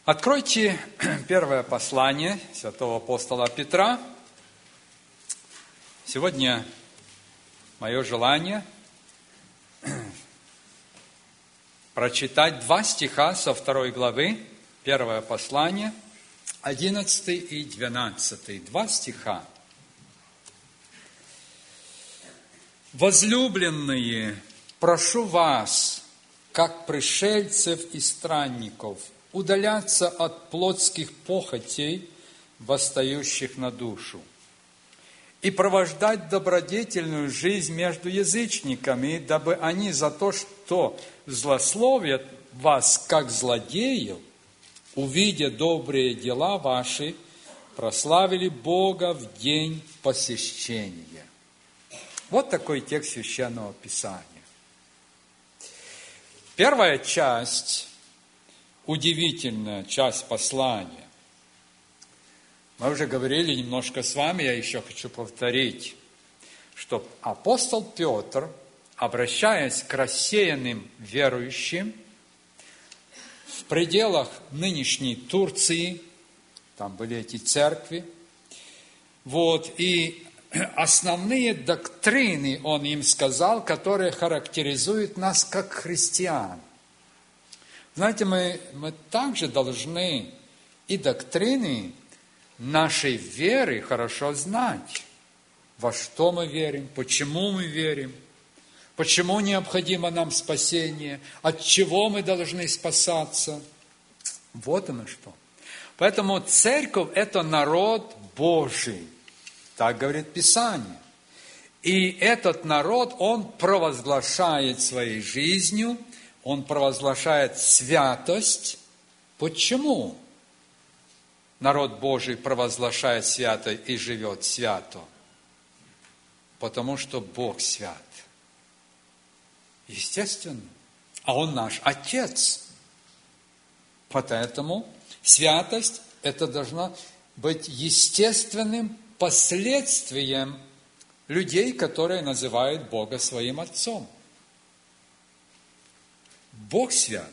Откройте первое послание святого апостола Петра. Сегодня мое желание прочитать 2 стиха со 2 главы, первое послание, 11 и 12. 2 стиха. «Возлюбленные, прошу вас, как пришельцев и странников, удаляться от плотских похотей, восстающих на душу, и провождать добродетельную жизнь между язычниками, дабы они за то, что злословят вас, как злодеев, увидя добрые дела ваши, прославили Бога в день посещения». Вот такой текст Священного Писания. Первая часть, удивительная часть послания. Мы уже говорили немножко с вами, я еще хочу повторить, что апостол Петр, обращаясь к рассеянным верующим в пределах нынешней Турции, там были эти церкви, и основные доктрины он им сказал, которые характеризуют нас как христиан. Знаете, мы также должны и доктрины нашей веры хорошо знать. Во что мы верим, почему мы верим, почему необходимо нам спасение, от чего мы должны спасаться. Вот оно что. Поэтому церковь – это народ Божий. Так говорит Писание. И этот народ, он провозглашает своей жизнью, он провозглашает святость. Почему народ Божий провозглашает свято и живет свято? Потому что Бог свят. Естественно. А Он наш Отец. Поэтому святость – это должно быть естественным последствием людей, которые называют Бога своим Отцом. Бог свят.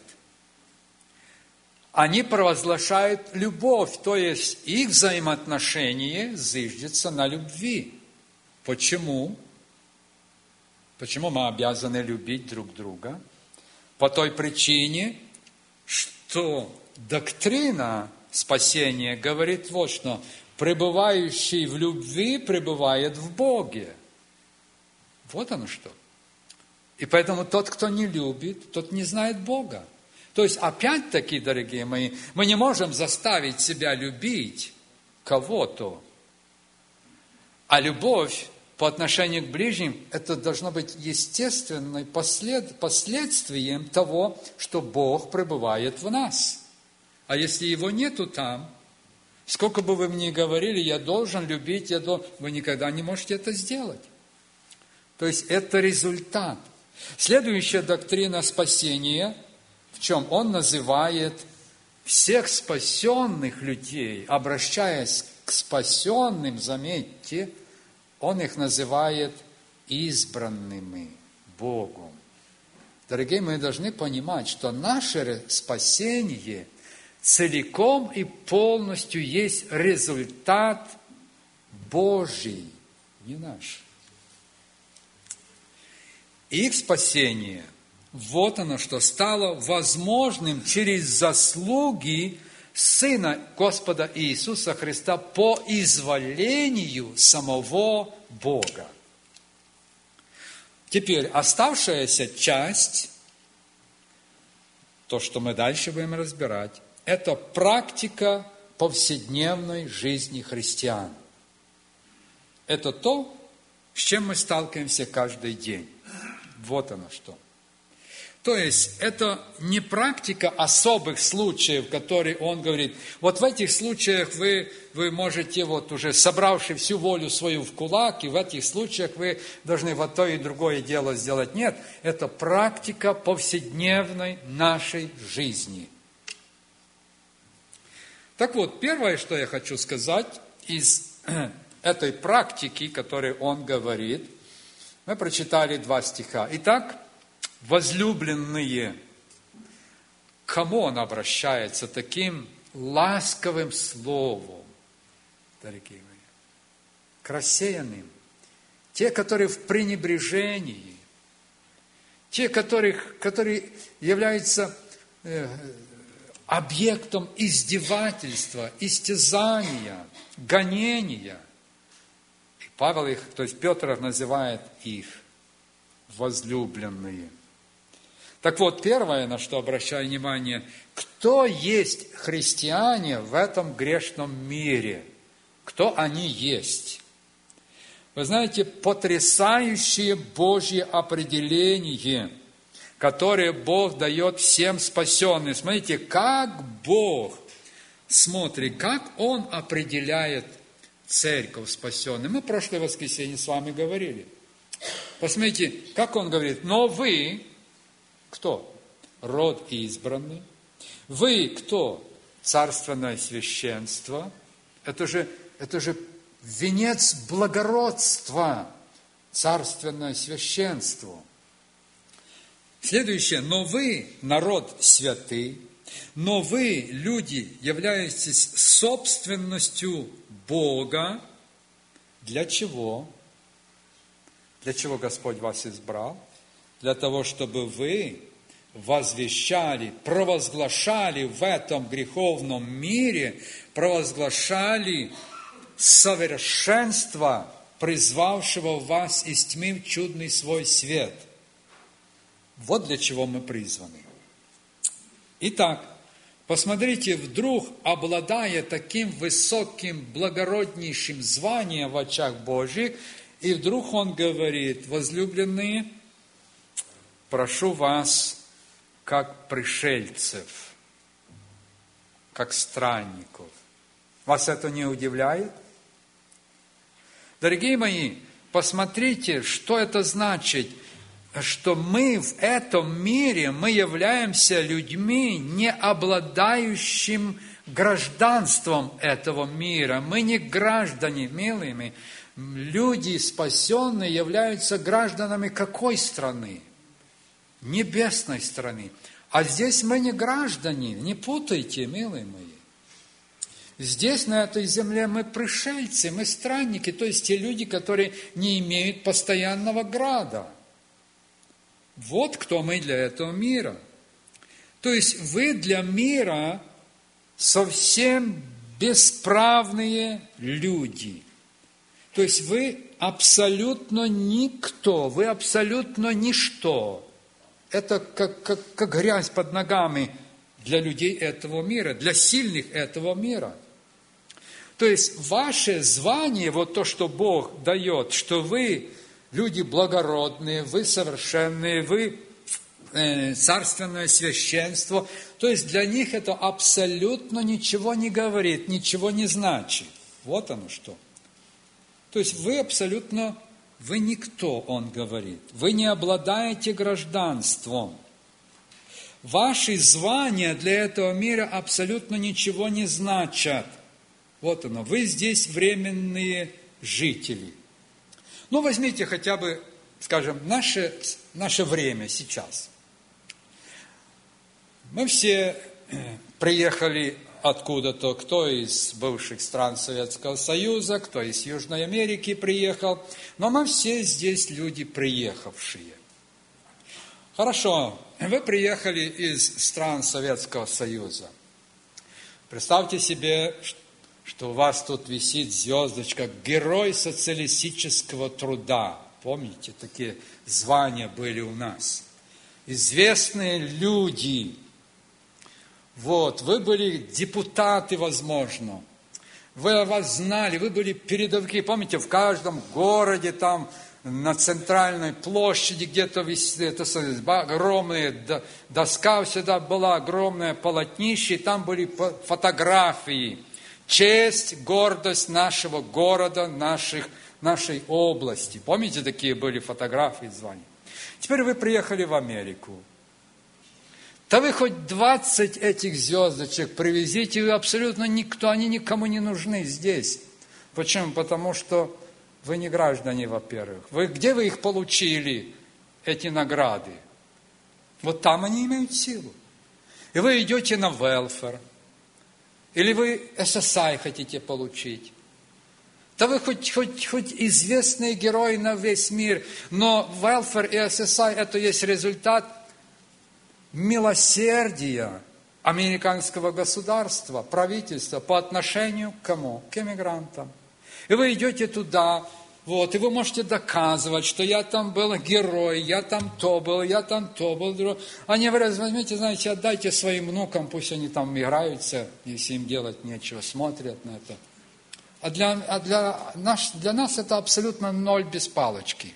Они провозглашают любовь, то есть их взаимоотношение зиждется на любви. Почему? Почему мы обязаны любить друг друга? По той причине, что доктрина спасения говорит вот что: пребывающий в любви пребывает в Боге. Вот оно что. И поэтому тот, кто не любит, тот не знает Бога. То есть, опять-таки, дорогие мои, мы не можем заставить себя любить кого-то. А любовь по отношению к ближним, это должно быть естественным последствием того, что Бог пребывает в нас. А если Его нету там, сколько бы вы мне говорили, я должен любить, вы никогда не можете это сделать. То есть, это результат. Следующая доктрина спасения, в чем он называет всех спасенных людей, обращаясь к спасенным, заметьте, он их называет избранными Богом. Дорогие, мы должны понимать, что наше спасение целиком и полностью есть результат Божий, не наш. Их спасение, вот оно что, стало возможным через заслуги Сына Господа Иисуса Христа по изволению самого Бога. Теперь оставшаяся часть, то, что мы дальше будем разбирать, это практика повседневной жизни христиан. Это то, с чем мы сталкиваемся каждый день. Вот оно что. То есть, это не практика особых случаев, которые он говорит. Вот в этих случаях вы можете, уже собравши всю волю свою в кулак, и в этих случаях вы должны вот то и другое дело сделать. Нет, это практика повседневной нашей жизни. Так вот, первое, что я хочу сказать из этой практики, которой он говорит, мы прочитали 2 стиха. Итак, возлюбленные, к кому он обращается таким ласковым словом, дорогие мои, к рассеянным, те, которые в пренебрежении, те, которые являются объектом издевательства, истязания, гонения. И Павел их, то есть Петр называет их возлюбленные. Так вот, первое, на что обращаю внимание, кто есть христиане в этом грешном мире? Кто они есть? Вы знаете, потрясающее Божье определение, которое Бог дает всем спасенным. Смотрите, как Бог смотрит, как Он определяет церковь спасенных. Мы в прошлое воскресенье с вами говорили. Посмотрите, как Он говорит, но вы, кто? Род избранный. Вы кто? Царственное священство. Это же венец благородства, царственное священство. Следующее. Но вы народ святый, но вы, люди, являетесь собственностью Бога. Для чего? Для чего Господь вас избрал? Для того, чтобы вы возвещали, провозглашали в этом греховном мире, провозглашали совершенство, призвавшего вас из тьмы в чудный свой свет. Вот для чего мы призваны. Итак, посмотрите, вдруг, обладая таким высоким, благороднейшим званием в очах Божьих, и вдруг Он говорит, возлюбленные, прошу вас, как пришельцев, как странников. Вас это не удивляет? Дорогие мои, посмотрите, что это значит, что мы в этом мире, мы являемся людьми, не обладающим гражданством этого мира. Мы не граждане, милые мои. Люди спасенные являются гражданами какой страны? Небесной страны. А здесь мы не граждане, не путайте, милые мои. Здесь, на этой земле, мы пришельцы, мы странники, то есть те люди, которые не имеют постоянного града. Вот кто мы для этого мира. То есть вы для мира совсем бесправные люди. То есть вы абсолютно никто, вы абсолютно ничто. Это как грязь под ногами для людей этого мира, для сильных этого мира. То есть ваше звание, вот то, что Бог дает, что вы люди благородные, вы совершенные, вы царственное священство, то есть для них это абсолютно ничего не говорит, ничего не значит. Вот оно что. То есть вы абсолютно, вы никто, он говорит. Вы не обладаете гражданством. Ваши звания для этого мира абсолютно ничего не значат. Вот оно, вы здесь временные жители. Ну, возьмите хотя бы, скажем, наше время сейчас. Мы все приехали откуда-то, кто из бывших стран Советского Союза, кто из Южной Америки приехал, но мы все здесь люди приехавшие. Хорошо, вы приехали из стран Советского Союза. Представьте себе, что у вас тут висит звездочка «Герой социалистического труда». Помните, такие звания были у нас. Известные люди. Вот, вы были депутаты, возможно. Вы вас знали, вы были передовики. Помните, в каждом городе, там, на центральной площади где-то висит огромная доска, всегда была огромное полотнище, и там были фотографии. Честь, гордость нашего города, нашей области. Помните, такие были фотографии, звания? Теперь вы приехали в Америку. Да вы хоть 20 этих звездочек привезите, вы абсолютно никто, они никому не нужны здесь. Почему? Потому что вы не граждане, во-первых. Где вы их получили, эти награды? Вот там они имеют силу. И вы идете на welfare. Или вы SSI хотите получить? Да вы хоть известные герои на весь мир, но welfare и SSI – это есть результат милосердия американского государства, правительства по отношению к кому? К эмигрантам. И вы идете туда, и вы можете доказывать, что я там был герой, я там то был, я там то был. Они говорят, возьмите, знаете, отдайте своим внукам, пусть они там играются, если им делать нечего, смотрят на это. А для нас это абсолютно ноль без палочки.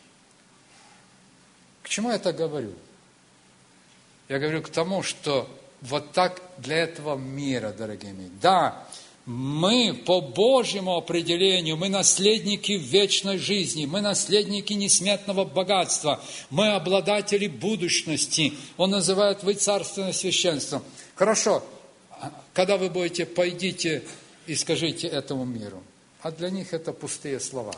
К чему я это говорю? Я говорю к тому, что вот так для этого мира, дорогие мои. Да, мы по Божьему определению, мы наследники вечной жизни, мы наследники несметного богатства, мы обладатели будущности. Он называет вы царственное священство. Хорошо, когда вы будете, пойдите и скажите этому миру. А для них это пустые слова.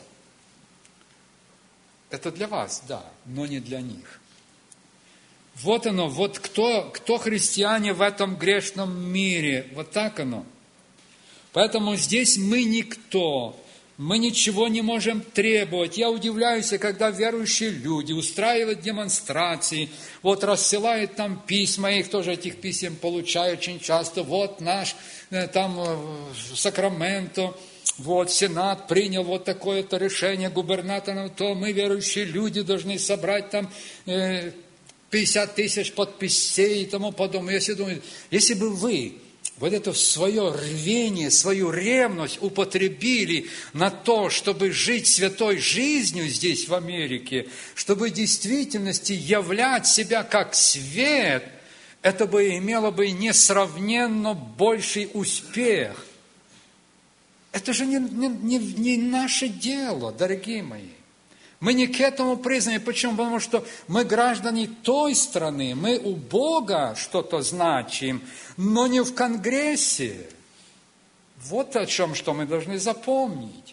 Это для вас, да, но не для них. Вот оно, вот кто христиане в этом грешном мире, вот так оно. Поэтому здесь мы никто, мы ничего не можем требовать. Я удивляюсь, когда верующие люди устраивают демонстрации, рассылают там письма, я их тоже этих писем получаю очень часто. Вот наш там Сакраменто, Сенат принял вот такое-то решение, губернатор, то мы, верующие люди, должны собрать там 50 тысяч подписей и тому подобное. Я думаю, если бы вы вот это свое рвение, свою ревность употребили на то, чтобы жить святой жизнью здесь, в Америке, чтобы в действительности являть себя как свет, это бы имело бы несравненно больший успех. Это же не наше дело, дорогие мои. Мы не к этому призваны. Почему? Потому что мы граждане той страны, мы у Бога что-то значим, но не в Конгрессе. Вот о чем, что мы должны запомнить.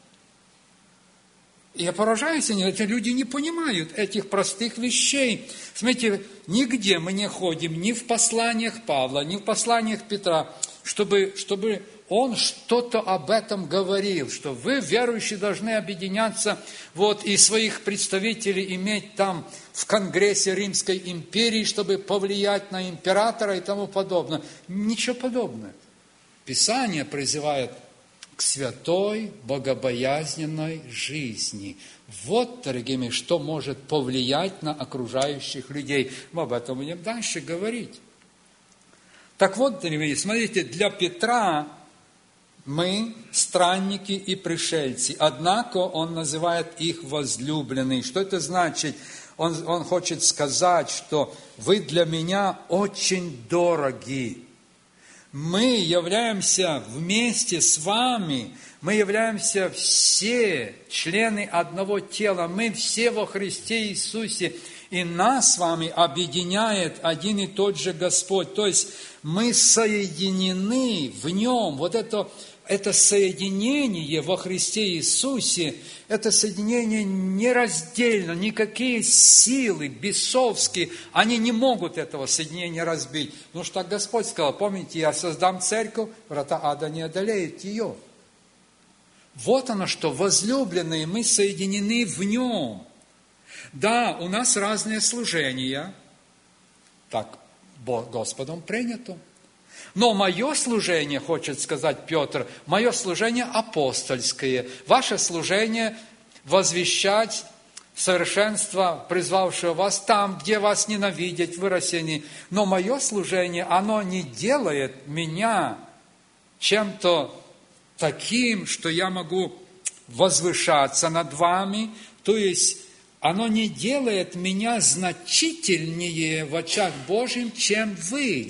И я поражаюсь, эти люди не понимают этих простых вещей. Смотрите, нигде мы не ходим, ни в посланиях Павла, ни в посланиях Петра, чтобы он что-то об этом говорил, что вы, верующие, должны объединяться, и своих представителей иметь там в Конгрессе Римской империи, чтобы повлиять на императора и тому подобное. Ничего подобного. Писание призывает к святой, богобоязненной жизни. Вот, дорогие мои, что может повлиять на окружающих людей. Мы об этом будем дальше говорить. Так вот, дорогие мои, смотрите, для Петра мы странники и пришельцы, однако он называет их возлюбленные. Что это значит? Он хочет сказать, что вы для меня очень дороги. Мы являемся вместе с вами, мы являемся все члены одного тела, мы все во Христе Иисусе, и нас с вами объединяет один и тот же Господь. То есть мы соединены в Нем. Вот это соединение во Христе Иисусе, это соединение нераздельно, никакие силы бесовские, они не могут этого соединения разбить. Потому что так Господь сказал, помните, я создам церковь, врата ада не одолеют ее. Вот оно что, возлюбленные, мы соединены в Нем. Да, у нас разные служения, так Господом принято. Но мое служение, хочет сказать Петр, мое служение апостольское, ваше служение возвещать совершенство, призвавшего вас там, где вас ненавидят, вы рассеяны. Но мое служение, оно не делает меня чем-то таким, что я могу возвышаться над вами, то есть оно не делает меня значительнее в очах Божьим, чем вы.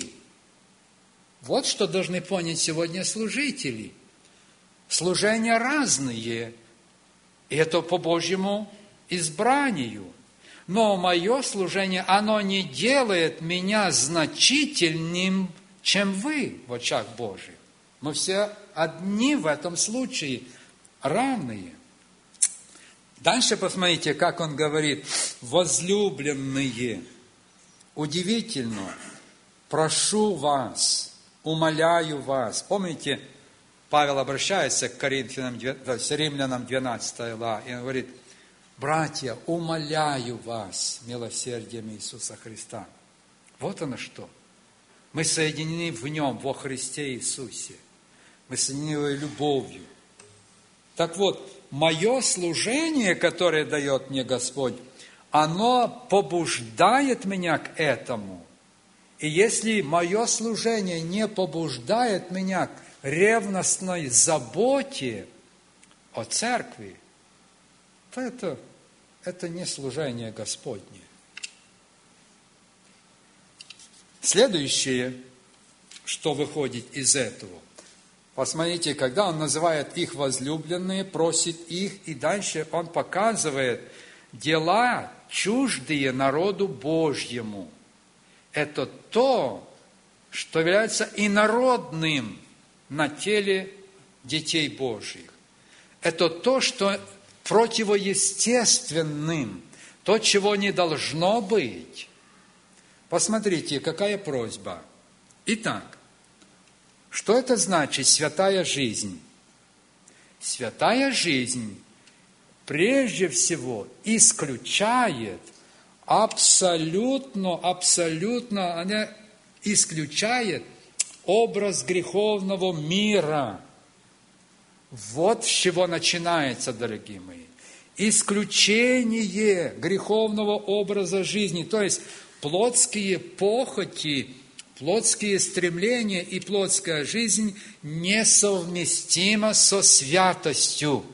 Вот что должны понять сегодня служители. Служения разные, и это по Божьему избранию. Но мое служение, оно не делает меня значительнее, чем вы в очах Божьих. Мы все одни в этом случае, равные. Дальше посмотрите, как он говорит, возлюбленные, удивительно, прошу вас, умоляю вас. Помните, Павел обращается к Коринфянам, то есть Римлянам 12 глава, и он говорит: «Братья, умоляю вас милосердием Иисуса Христа». Вот оно что. Мы соединены в Нем, во Христе Иисусе. Мы соединены любовью. Так вот, мое служение, которое дает мне Господь, оно побуждает меня к этому. И если мое служение не побуждает меня к ревностной заботе о церкви, то это не служение Господне. Следующее, что выходит из этого. Посмотрите, когда он называет их возлюбленные, просит их, и дальше он показывает дела, чуждые народу Божьему. Это то, что является инородным на теле детей Божьих. Это то, что противоестественным, то, чего не должно быть. Посмотрите, какая просьба. Итак, что это значит святая жизнь? Святая жизнь прежде всего исключает абсолютно, она исключает образ греховного мира. Вот с чего начинается, дорогие мои. Исключение греховного образа жизни, то есть плотские похоти, плотские стремления и плотская жизнь несовместима со святостью.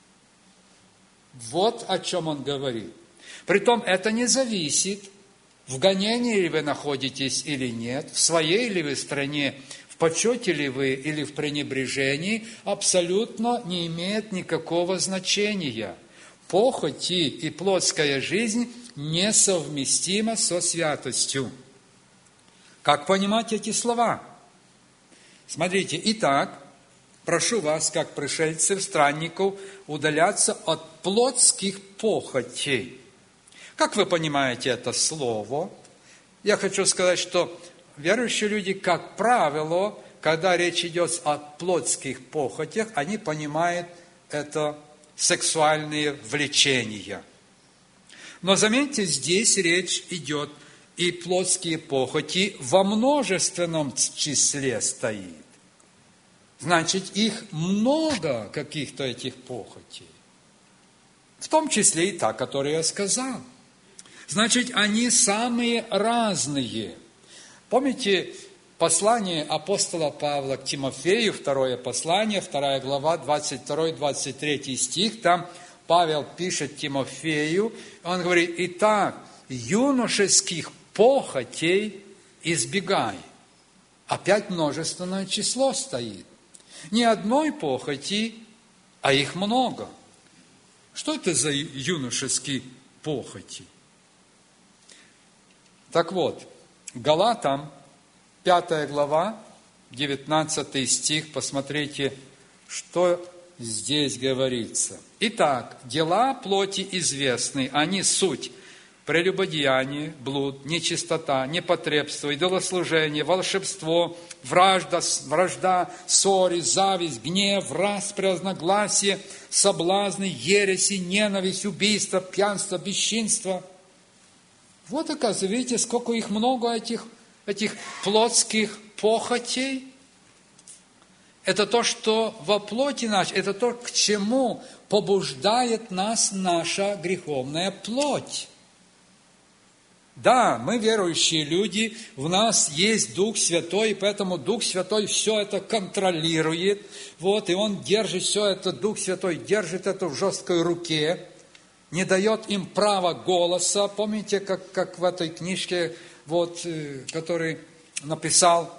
Вот о чем он говорит. Притом это не зависит, в гонении ли вы находитесь или нет, в своей ли вы стране, в почете ли вы или в пренебрежении, абсолютно не имеет никакого значения. Похоти и плотская жизнь несовместима со святостью. Как понимать эти слова? Смотрите, итак, прошу вас, как пришельцев, странников, удаляться от плотских похотей. Как вы понимаете это слово? Я хочу сказать, что верующие люди, как правило, когда речь идет о плотских похотях, они понимают это сексуальные влечения. Но заметьте, здесь речь идет и плотские похоти во множественном числе стоит. Значит, их много, каких-то этих похотей. В том числе и та, которую я сказал. Значит, они самые разные. Помните послание апостола Павла к Тимофею, второе послание, 2 глава, 22-23 стих, там Павел пишет Тимофею, он говорит: «Итак, юношеских похотей избегай». Опять множественное число стоит. Не одной похоти, а их много. Что это за юношеские похоти? Так вот, Галатам, 5 глава, 19 стих, посмотрите, что здесь говорится. «Итак, дела плоти известны, они суть: прелюбодеяние, блуд, нечистота, непотребство, идолослужение, волшебство, вражда, ссоры, зависть, гнев, распри, разногласие, соблазны, ереси, ненависть, убийство, пьянство, бесчинство». Вот, оказывается, видите, сколько их много, этих плотских похотей. Это то, что во плоти нашей, это то, к чему побуждает нас наша греховная плоть. Да, мы верующие люди, в нас есть Дух Святой, и поэтому Дух Святой все это контролирует. Вот, и Он держит все это, Дух Святой держит это в жесткой руке, не дает им права голоса. Помните, как в этой книжке, вот, который написал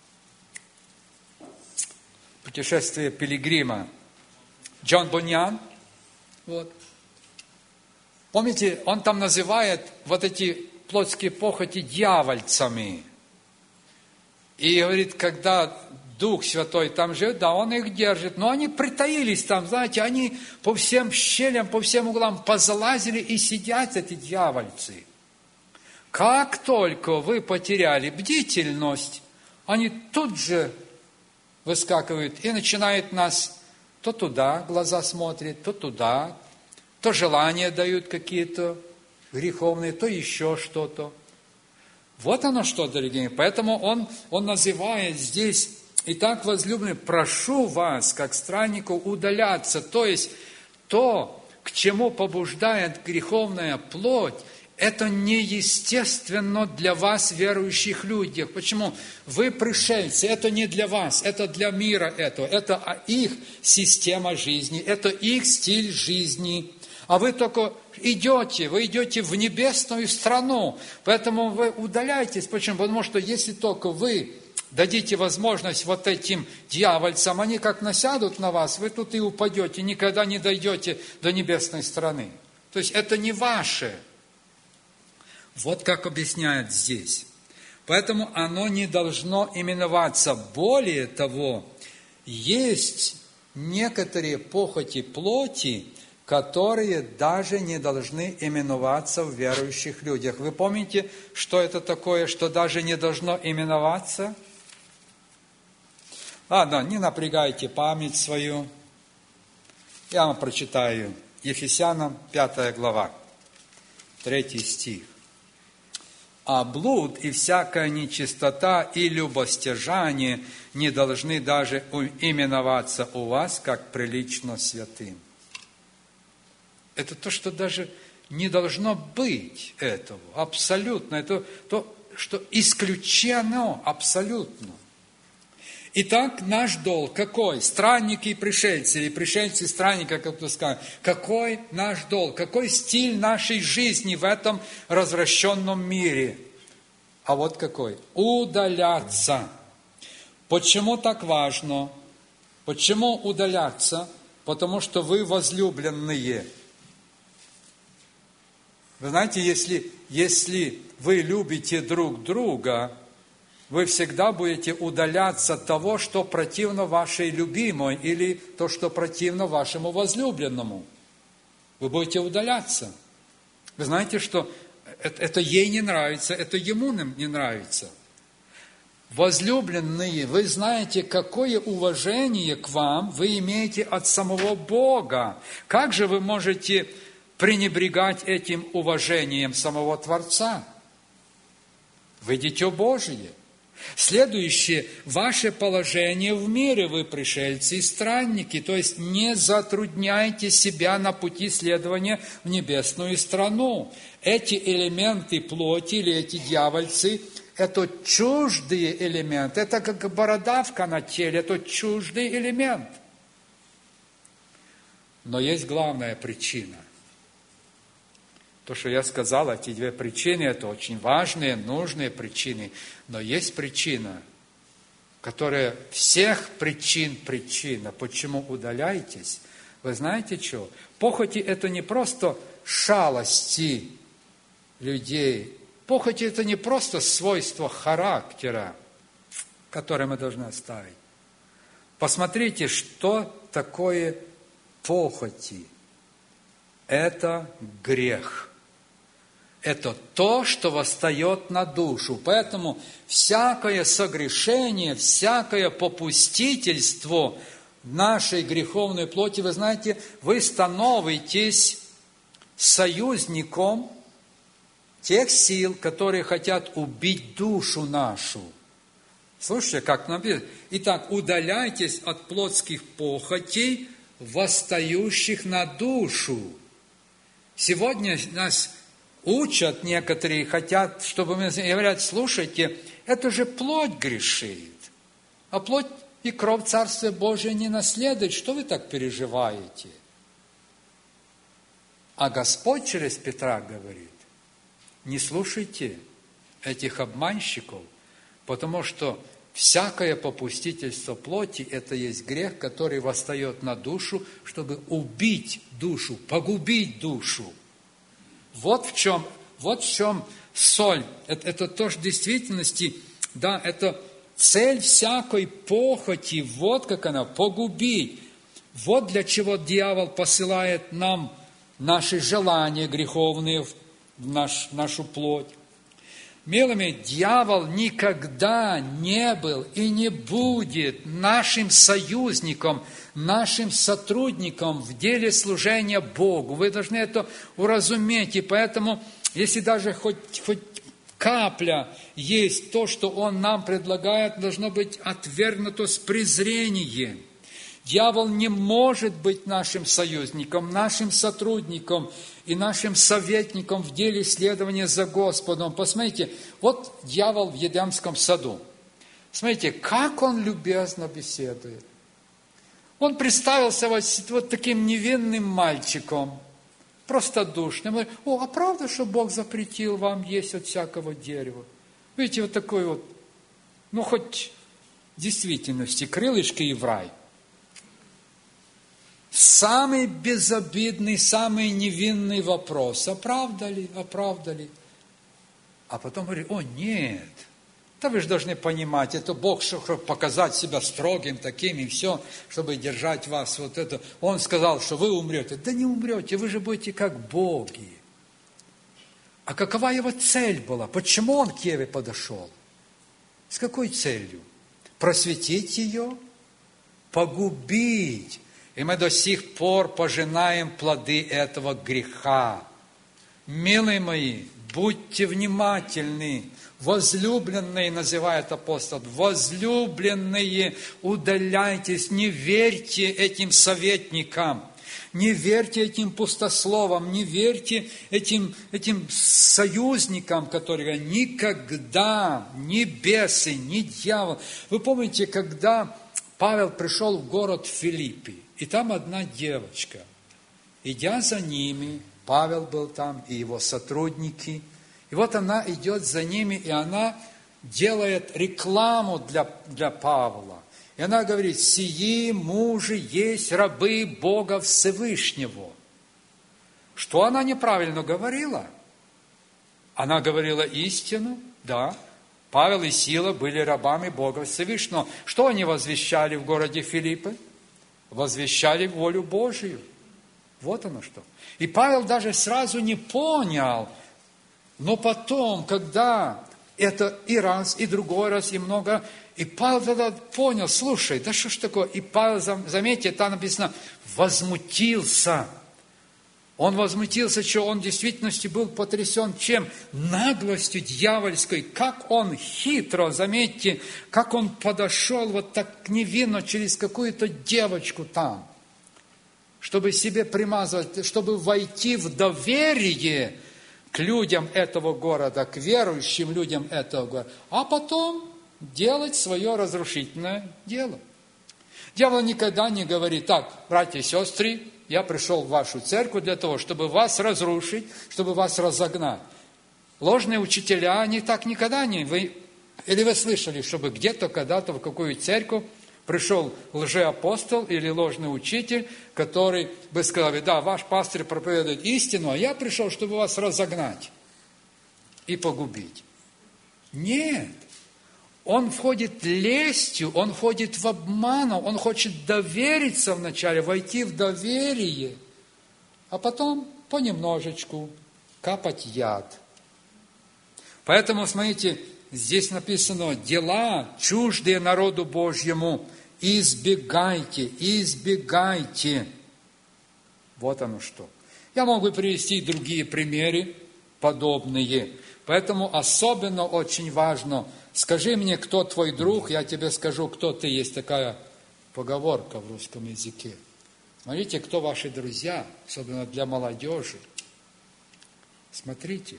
«Путешествие пилигрима» Джон Буньян? Вот. Помните, он там называет вот эти плотские похоти дьявольцами. И говорит, когда Дух Святой там живет, да, Он их держит, но они притаились там, знаете, они по всем щелям, по всем углам позалазили и сидят, эти дьявольцы. Как только вы потеряли бдительность, они тут же выскакивают и начинают нас то туда глаза смотрят, то туда, то желания дают какие-то греховные, то еще что-то. Вот оно что, дорогие. Поэтому он называет здесь: «Итак, возлюбленные, прошу вас, как странников, удаляться». То есть то, к чему побуждает греховная плоть, это неестественно для вас, верующих людей. Почему? Вы пришельцы, это не для вас, это для мира этого. Это их система жизни, это их стиль жизни. А вы только идете, вы идете в небесную страну. Поэтому вы удаляйтесь. Почему? Потому что если только вы дадите возможность вот этим дьявольцам, они как насядут на вас, вы тут и упадете, никогда не дойдете до небесной страны. То есть это не ваше. Вот как объясняют здесь. Поэтому оно не должно именоваться. Более того, есть некоторые похоти плоти, которые даже не должны именоваться в верующих людях. Вы помните, что это такое, что даже не должно именоваться? Ладно, не напрягайте память свою. Я вам прочитаю. Ефесянам 5 глава, 3 стих. «А блуд и всякая нечистота и любостяжание не должны даже именоваться у вас, как прилично святым». Это то, что даже не должно быть этого, абсолютно. Это то, что исключено абсолютно. Итак, наш долг какой? Странники и пришельцы, или пришельцы и странники, как кто скажет. Какой наш долг? Какой стиль нашей жизни в этом развращенном мире? А вот какой? Удаляться. Почему так важно? Почему удаляться? Потому что вы возлюбленные. Вы знаете, если вы любите друг друга, вы всегда будете удаляться от того, что противно вашей любимой, или то, что противно вашему возлюбленному. Вы будете удаляться. Вы знаете, что это ей не нравится, это ему не нравится. Возлюбленные, вы знаете, какое уважение к вам вы имеете от самого Бога. Как же вы можете пренебрегать этим уважением самого Творца? Вы дитё Божие. Следующее, ваше положение в мире, вы пришельцы и странники, то есть не затрудняйте себя на пути следования в небесную страну. Эти элементы плоти или эти дьявольцы, это чуждые элементы, это как бородавка на теле, это чуждый элемент. Но есть главная причина. То, что я сказал, эти две причины, это очень важные, нужные причины. Но есть причина, которая всех причина, почему удаляетесь. Вы знаете что? Похоти – это не просто шалости людей. Похоти – это не просто свойство характера, которое мы должны оставить. Посмотрите, что такое похоти. Это грех. Это то, что восстает на душу. Поэтому всякое согрешение, всякое попустительство нашей греховной плоти, вы знаете, вы становитесь союзником тех сил, которые хотят убить душу нашу. Слушайте, как написано. Итак, удаляйтесь от плотских похотей, восстающих на душу. Сегодня нас учат некоторые, хотят, чтобы мы говорят, слушайте, это же плоть грешит, а плоть и кровь Царствия Божия не наследует. Что вы так переживаете? А Господь через Петра говорит, не слушайте этих обманщиков, потому что всякое попустительство плоти – это есть грех, который восстает на душу, чтобы убить душу, погубить душу. Вот в чем соль. Это тоже в действительности, да, это цель всякой похоти, вот как она, погубить. Вот для чего дьявол посылает нам наши желания греховные в нашу плоть. Милыми, дьявол никогда не был и не будет нашим союзником, нашим сотрудником в деле служения Богу. Вы должны это уразуметь, и поэтому, если даже хоть капля есть то, что он нам предлагает, должно быть отвергнуто с презрением. Дьявол не может быть нашим союзником, нашим сотрудником и нашим советником в деле следования за Господом. Посмотрите, вот дьявол в Едемском саду. Смотрите, как он любезно беседует. Он представился вот таким невинным мальчиком, простодушным. Он говорит: а правда, что Бог запретил вам есть от всякого дерева? Видите, вот такой вот, хоть в действительности, крылышки и в рай. Самый безобидный, самый невинный вопрос. Оправдали? А потом говорит: нет, да вы же должны понимать, это Бог, чтобы показать себя строгим таким и все, чтобы держать вас вот это. Он сказал, что вы умрете. Да не умрете, вы же будете как боги. А какова его цель была? Почему он к Еве подошел? С какой целью? Просветить ее? Погубить? И мы до сих пор пожинаем плоды этого греха. Милые мои, будьте внимательны. Возлюбленные, называет апостол, возлюбленные, удаляйтесь, не верьте этим советникам, не верьте этим пустословам, не верьте этим союзникам, которые никогда ни бесы, ни дьявол. Вы помните, когда Павел пришел в город Филиппий, и там одна девочка, идя за ними, Павел был там, и его сотрудники, и вот она идет за ними, и она делает рекламу для Павла. И она говорит: «Сии мужи есть рабы Бога Всевышнего». Что она неправильно говорила? Она говорила истину, да. Павел и Сила были рабами Бога Всевышнего. Что они возвещали в городе Филиппы? Возвещали волю Божию. Вот оно что. И Павел даже сразу не понял, но потом, когда это и раз, и другой раз, и много, и Павел тогда понял: слушай, да что ж такое? И Павел, заметьте, там написано, возмутился. Он возмутился, что он в действительности был потрясен чем? Наглостью дьявольской. Как он хитро, заметьте, как он подошел вот так невинно через какую-то девочку там, чтобы себе примазывать, чтобы войти в доверие к людям этого города, к верующим людям этого города, а потом делать свое разрушительное дело. Дьявол никогда не говорит: так, братья и сестры, я пришел в вашу церковь для того, чтобы вас разрушить, чтобы вас разогнать. Ложные учителя, они так никогда не... Или вы слышали, чтобы где-то, когда-то, в какую церковь пришел лжеапостол или ложный учитель, который бы сказал: да, ваш пастырь проповедует истину, а я пришел, чтобы вас разогнать и погубить. Нет. Он входит лестью, он входит в обман, он хочет довериться вначале, войти в доверие, а потом понемножечку капать яд. Поэтому, смотрите, здесь написано: дела, чуждые народу Божьему, избегайте, избегайте. Вот оно что. Я могу привести другие примеры подобные. Поэтому особенно очень важно: скажи мне, кто твой друг, я тебе скажу, кто ты. Есть такая поговорка в русском языке. Смотрите, кто ваши друзья, особенно для молодежи. Смотрите.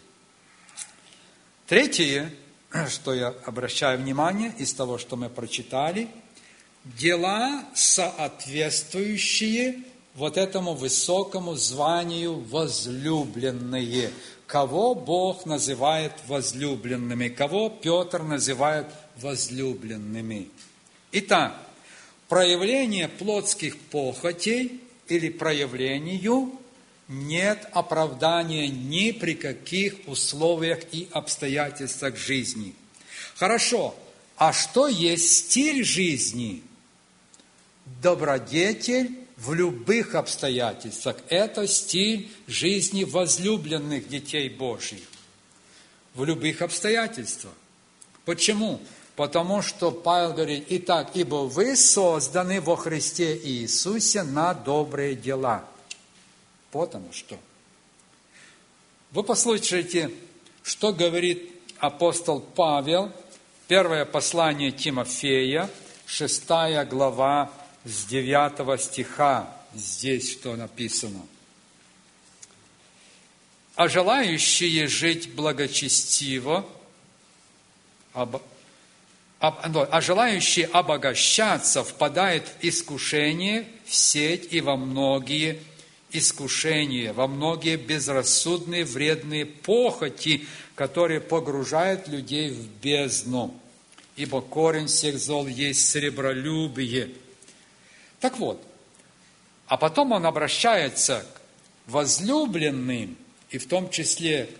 Третье, что я обращаю внимание из того, что мы прочитали, дела, соответствующие вот этому высокому званию возлюбленные. Кого Бог называет возлюбленными, кого Петр называет возлюбленными. Итак, проявление плотских похотей или проявлению нет оправдания ни при каких условиях и обстоятельствах жизни. Хорошо, а что есть стиль жизни? Добродетель в любых обстоятельствах. Это стиль жизни возлюбленных детей Божьих. в любых обстоятельствах. Почему? Потому что Павел говорит: итак, ибо вы созданы во Христе Иисусе на добрые дела. Вот оно что. Вы послушайте, что говорит апостол Павел, первое послание Тимофея, 6 глава, с 9 стиха. Здесь что написано. А желающие жить благочестиво, а желающие обогащаться впадают в искушение, в сеть и во многие искушения, во многие безрассудные вредные похоти, которые погружают людей в бездну. Ибо корень всех зол есть сребролюбие. Так вот, а потом он обращается к возлюбленным, и в том числе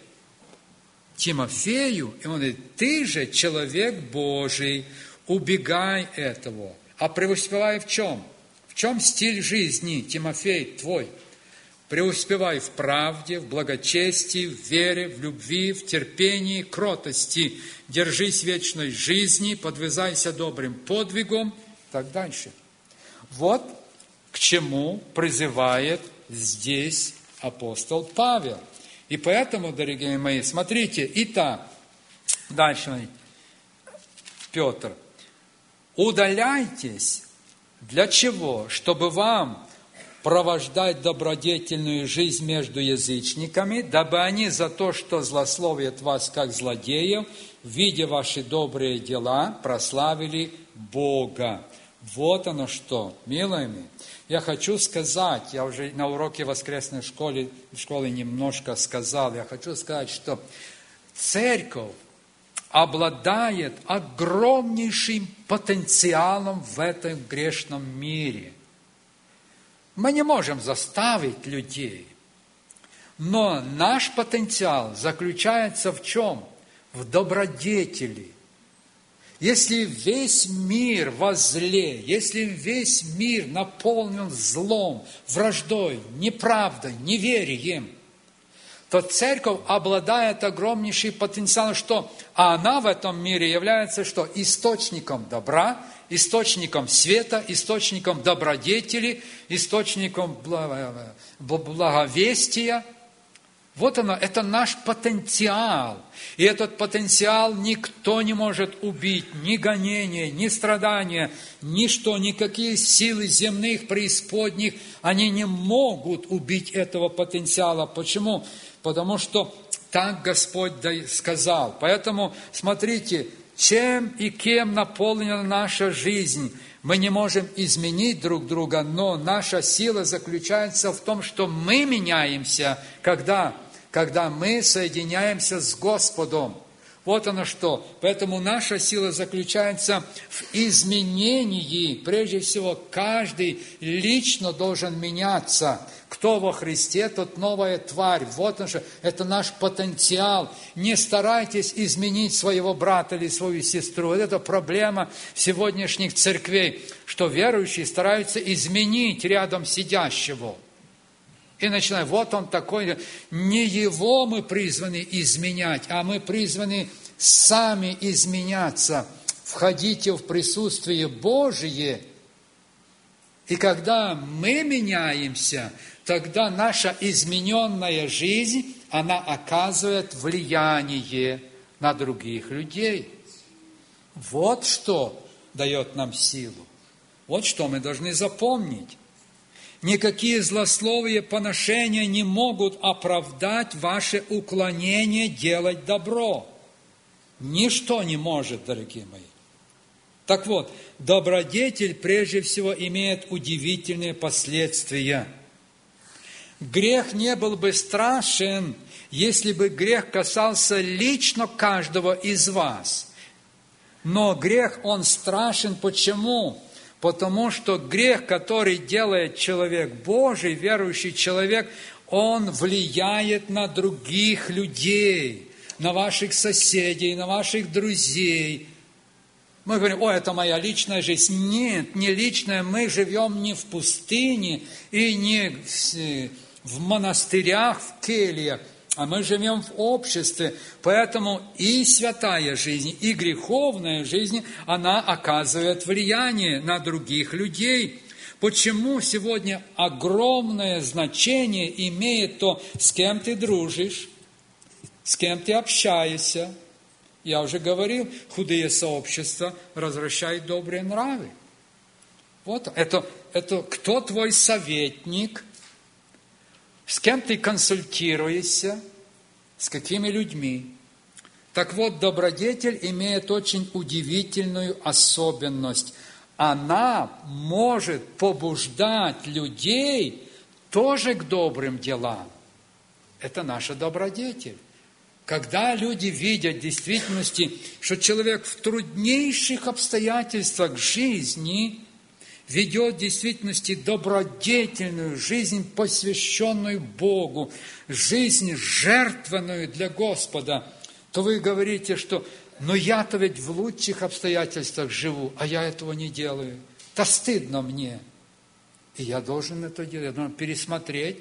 Тимофею, и он говорит: ты же человек Божий, убегай этого. А преуспевай в чем? В чем стиль жизни, Тимофей, твой? Преуспевай в правде, в благочестии, в вере, в любви, в терпении, кротости. Держись вечной жизни, подвязайся добрым подвигом и так дальше. Вот к чему призывает здесь апостол Павел. И поэтому, дорогие мои, смотрите, итак, дальше, Петр, удаляйтесь. Для чего? Чтобы вам провождать добродетельную жизнь между язычниками, дабы они за то, что злословят вас как злодеев, видя ваши добрые дела, прославили Бога. Вот оно что, милые мои. Я хочу сказать, я уже на уроке воскресной школы немножко сказал, я хочу сказать, что церковь обладает огромнейшим потенциалом в этом грешном мире. Мы не можем заставить людей, но наш потенциал заключается в чем? В добродетели. Если весь мир во зле, если весь мир наполнен злом, враждой, неправдой, неверием, то церковь обладает огромнейшим потенциалом, что она в этом мире является что? Источником добра, источником света, источником добродетели, источником благовестия. Вот оно, это наш потенциал. И этот потенциал никто не может убить, ни гонения, ни страдания, ничто, никакие силы земных, преисподних, они не могут убить этого потенциала. Почему? Потому что так Господь сказал. Поэтому, смотрите, чем и кем наполнена наша жизнь. Мы не можем изменить друг друга, но наша сила заключается в том, что мы меняемся, когда мы соединяемся с Господом. Вот оно что. Поэтому наша сила заключается в изменении. Прежде всего, каждый лично должен меняться. Кто во Христе, тот новая тварь. Вот он же, это наш потенциал. Не старайтесь изменить своего брата или свою сестру. Это проблема сегодняшних церквей, что верующие стараются изменить рядом сидящего. И начинаем, вот он такой. Не его мы призваны изменять, а мы призваны сами изменяться. Входите в присутствие Божие. И когда мы меняемся, тогда наша измененная жизнь, она оказывает влияние на других людей. Вот что дает нам силу. Вот что мы должны запомнить. Никакие злословия, поношения не могут оправдать ваше уклонение делать добро. Ничто не может, дорогие мои. Так вот, добродетель прежде всего имеет удивительные последствия. Грех не был бы страшен, если бы грех касался лично каждого из вас. Но грех, он страшен почему? Потому что грех, который делает человек Божий, верующий человек, он влияет на других людей, на ваших соседей, на ваших друзей. Мы говорим, это моя личная жизнь. Нет, не личная. Мы живем не в пустыне и не в монастырях, в кельях. А мы живем в обществе, поэтому и святая жизнь, и греховная жизнь, она оказывает влияние на других людей. Почему сегодня огромное значение имеет то, с кем ты дружишь, с кем ты общаешься? Я уже говорил, худые сообщества развращают добрые нравы. Вот это кто твой советник, с кем ты консультируешься, с какими людьми. Так вот, добродетель имеет очень удивительную особенность. Она может побуждать людей тоже к добрым делам. Это наша добродетель. Когда люди видят в действительности, что человек в труднейших обстоятельствах жизни ведет в действительности добродетельную жизнь, посвященную Богу, жизнь жертвенную для Господа, то вы говорите, что «но я-то ведь в лучших обстоятельствах живу, а я этого не делаю. Да стыдно мне». И я должен это делать, я должен пересмотреть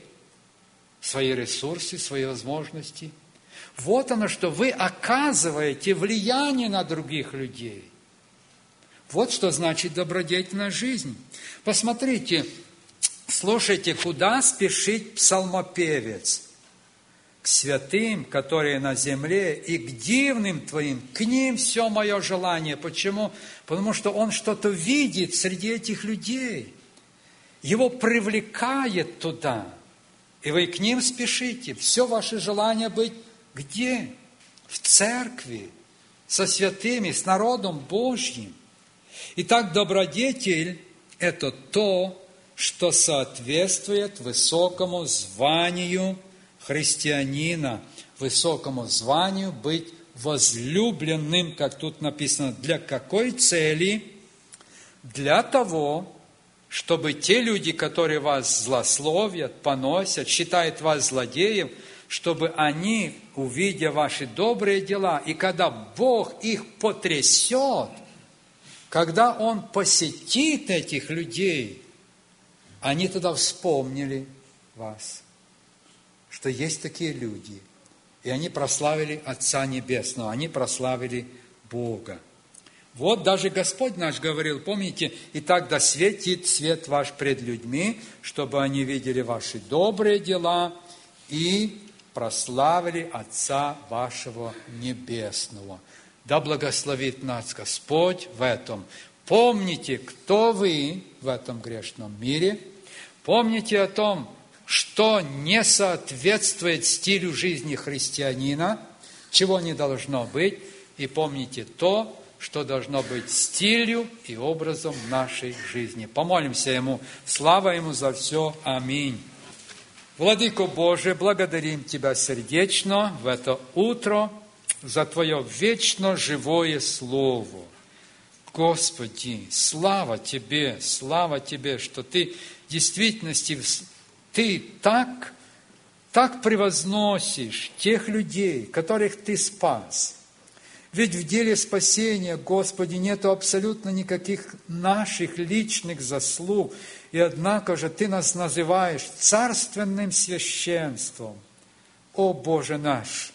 свои ресурсы, свои возможности. Вот оно, что вы оказываете влияние на других людей. Вот что значит добродетельная жизнь. Посмотрите, слушайте, куда спешит псалмопевец? К святым, которые на земле, и к дивным твоим, к ним все мое желание. Почему? Потому что он что-то видит среди этих людей. Его привлекает туда. И вы к ним спешите. Все ваше желание быть где? В церкви, со святыми, с народом Божьим. Итак, добродетель – это то, что соответствует высокому званию христианина, высокому званию быть возлюбленным, как тут написано. Для какой цели? Для того, чтобы те люди, которые вас злословят, поносят, считают вас злодеем, чтобы они, увидя ваши добрые дела, и когда Бог их потрясет, когда Он посетит этих людей, они тогда вспомнили вас, что есть такие люди, и они прославили Отца Небесного, они прославили Бога. Вот даже Господь наш говорил, помните, «Итак, да светит свет ваш пред людьми, чтобы они видели ваши добрые дела и прославили Отца вашего Небесного». Да благословит нас Господь в этом. Помните, кто вы в этом грешном мире. Помните о том, что не соответствует стилю жизни христианина, чего не должно быть. И помните то, что должно быть стилью и образом нашей жизни. Помолимся Ему. Слава Ему за все. Аминь. Владыко Божий, благодарим Тебя сердечно в это утро за Твое вечно живое Слово. Господи, слава Тебе, что Ты в действительности, Ты так превозносишь тех людей, которых Ты спас. Ведь в деле спасения, Господи, нету абсолютно никаких наших личных заслуг, и однако же Ты нас называешь царственным священством. О Боже наш!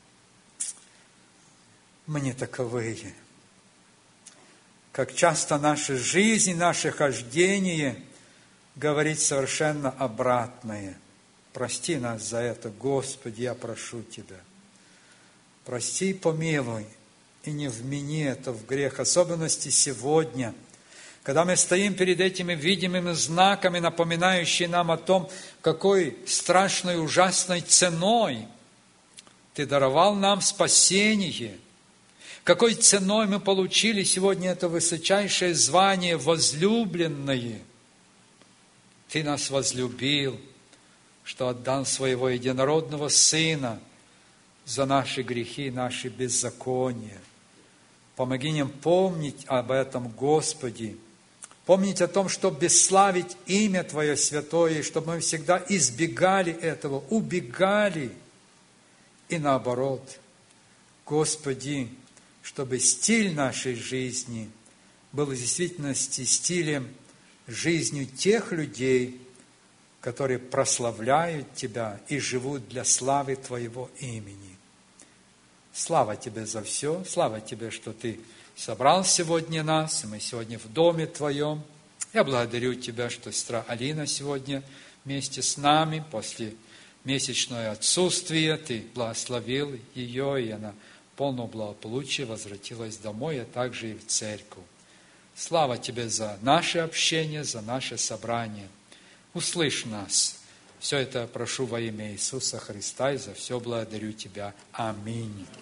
Мы не таковые. Как часто наша жизнь, наше хождение говорит совершенно обратное. Прости нас за это, Господи, я прошу Тебя. Прости и помилуй, и не вмени это в грех, особенности сегодня, когда мы стоим перед этими видимыми знаками, напоминающими нам о том, какой страшной, ужасной ценой Ты даровал нам спасение, какой ценой мы получили сегодня это высочайшее звание возлюбленное. Ты нас возлюбил, что отдал Своего единородного Сына за наши грехи, наши беззакония. Помоги нам помнить об этом, Господи, помнить о том, чтобы бесславить имя Твое святое, и чтобы мы всегда избегали этого, убегали, и наоборот. Господи, чтобы стиль нашей жизни был в действительности стилем, жизнью тех людей, которые прославляют Тебя и живут для славы Твоего имени. Слава Тебе за все, слава Тебе, что Ты собрал сегодня нас, и мы сегодня в доме Твоем. Я благодарю Тебя, что сестра Алина сегодня вместе с нами после месячного отсутствия. Ты благословил ее, и она полного благополучия возвратилась домой, а также и в церковь. Слава Тебе за наше общение, за наше собрание. Услышь нас. Все это прошу во имя Иисуса Христа, и за все благодарю Тебя. Аминь.